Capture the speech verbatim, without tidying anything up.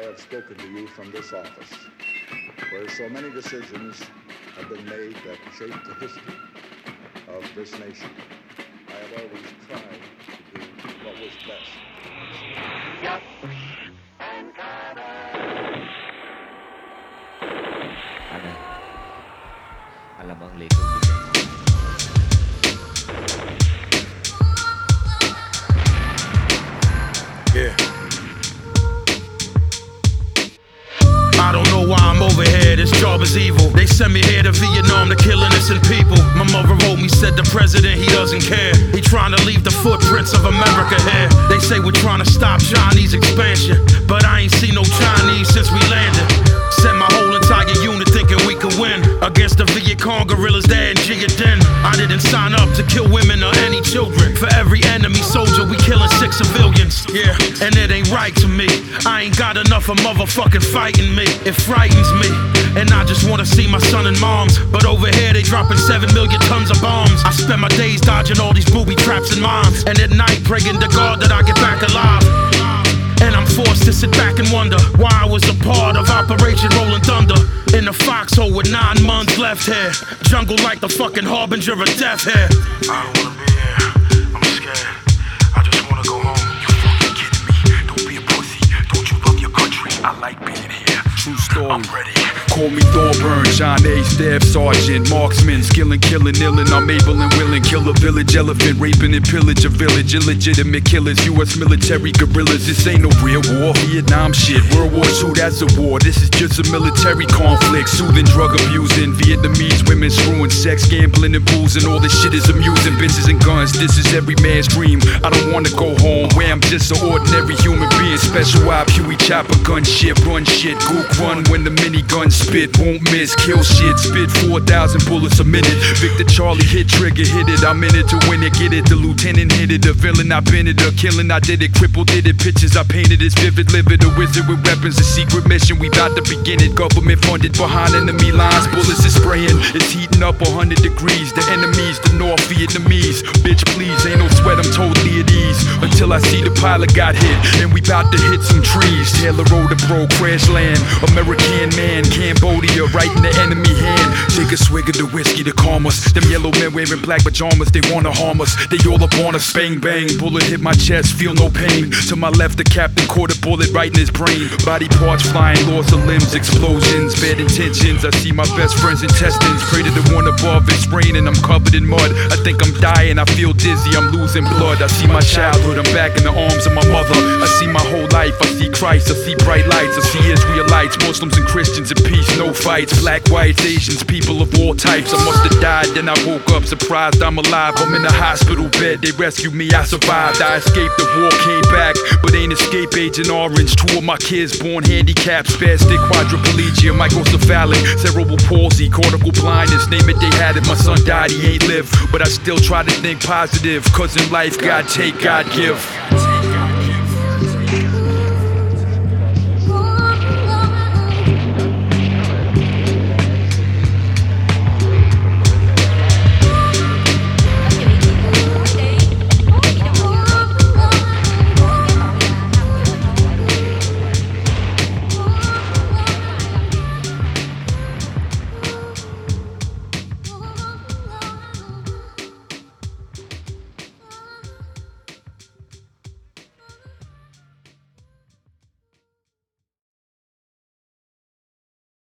have spoken to you from this office, where so many decisions have been made that shape the history of this nation. I have always tried to do what was best. Ano? Alam ang likod dito. Yeah. I don't know why I'm over here, this job is evil. They sent me here to Vietnam to kill innocent people. My mother wrote me, said the president, he doesn't care. He trying to leave the footprints of America here. They say we're trying to stop Chinese expansion, but I ain't seen no Chinese since we landed. Sent my whole entire unit thinking we could win against the Viet Cong guerrillas there in Gia Dinh. I didn't sign up to kill women or any children. For every enemy soldier, we killing six civilians. Yeah, and it ain't right to me. I ain't got enough of motherfucking fighting me. It frightens me, and I just wanna see my son and moms. But over here they dropping seven million tons of bombs. I spend my days dodging all these booby traps and mines, and at night praying to God that I get back alive. And I'm forced to sit back and wonder why I was a part of Operation Rolling Thunder. In a foxhole with nine months left here. Jungle like the fucking harbinger of death here. I don't wanna be here, I'm scared. I just wanna go home. You fucking kidding me? Don't be a pussy, don't you love your country? I like being here. True story. I'm ready. Call me Thorburn, John A. Staff Sergeant, marksman, skillin', killin', illin', I'm able and willing. Kill a village elephant, raping and pillage a village. Illegitimate killers, U S military guerrillas. This ain't no real war, Vietnam shit. World War Two, that's a war. This is just a military conflict. Soothing, drug abusing, Vietnamese women screwing, sex, gambling, and boozing. All this shit is amusing, bitches and guns. This is every man's dream. I don't wanna go home where I'm just an ordinary human being. Special op, Huey chopper, gun shit, run shit, gook run when the minigun spit, won't miss, kill shit, spit four thousand bullets a minute. Victor Charlie hit trigger, hit it, I'm in it to win it, get it. The lieutenant hit it, the villain, I been it, the killing, I did it, crippled, did it. Pictures I painted, it's vivid, livid, a wizard with weapons, a secret mission, we bout to begin it. Government funded behind enemy lines, bullets is spraying, it's heating up one hundred degrees. The enemies, the North Vietnamese, bitch please, ain't no sweat, I'm totally at ease. Until I see the pilot got hit, and we bout to hit some trees. Taylor Road to bro, crash land, American man, Cambodia, right in the enemy hand. Take a swig of the whiskey to calm us. Them yellow men wearing black pajamas, they wanna harm us. They all up on us, bang bang. Bullet hit my chest, feel no pain. To my left, the captain caught a bullet right in his brain. Body parts flying, loss of limbs, explosions, bad intentions. I see my best friend's intestines. Pray to the one above, it's raining, I'm covered in mud. I think I'm dying, I feel dizzy, I'm losing blood. I see my childhood, I'm back in the arms of my mother. I see my whole life, I see Christ, I see bright lights, I see Israelites, Muslims and Christians in peace, no fights. Black, whites, Asians, people of all types. I must have died, then I woke up surprised I'm alive. I'm in a hospital bed, they rescued me, I survived. I escaped the war, came back, but ain't escape Agent Orange. Two of my kids born handicapped, spastic, quadriplegia, microcephalic, cerebral palsy, cortical blindness, name it, they had it. My son died, he ain't live, but I still try to think positive, cause in life, God take, God give.